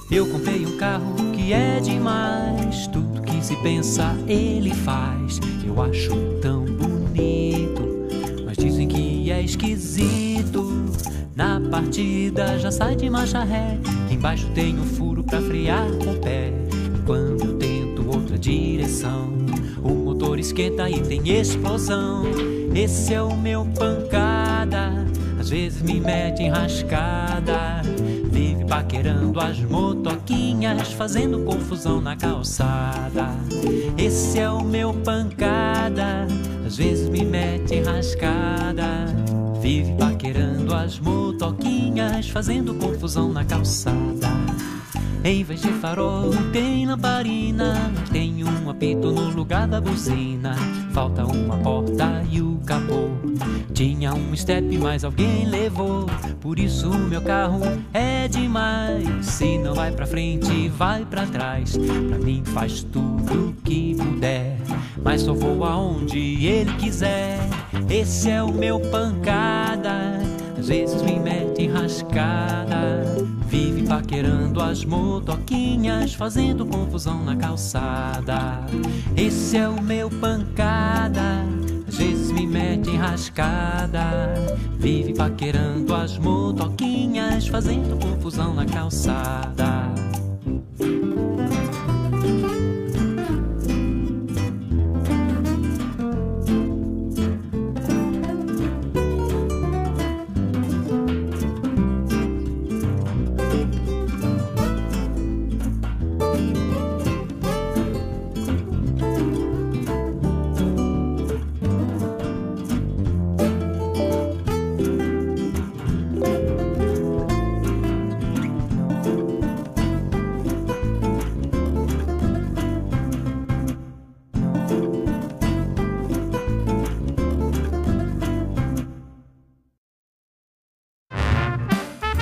Eu comprei um carro que é demais, tudo que se pensa ele faz. Eu acho tão bonito, mas dizem que é esquisito. Na partida já sai de marcha ré, embaixo tem um furo pra frear com o pé. E quando eu tento outra direção, o motor esquenta e tem explosão. Esse é o meu pancada, às vezes me mete enrascada. Vive paquerando as motoquinhas, fazendo confusão na calçada. Esse é o meu pancada, às vezes me mete enrascada. Vive paquerando as motoquinhas, fazendo confusão na calçada. Em vez de farol tem lamparina, tem um apito no lugar da buzina. Falta uma porta e o capô. Tinha um step, mas alguém levou. Por isso o meu carro é demais. Se não vai pra frente, vai pra trás. Pra mim faz tudo o que puder, mas só vou aonde ele quiser. Esse é o meu pancada, às vezes me mete enrascada. Vive paquerando as motoquinhas, fazendo confusão na calçada. Esse é o meu pancada, às vezes me mete enrascada. Vive paquerando as motoquinhas, fazendo confusão na calçada.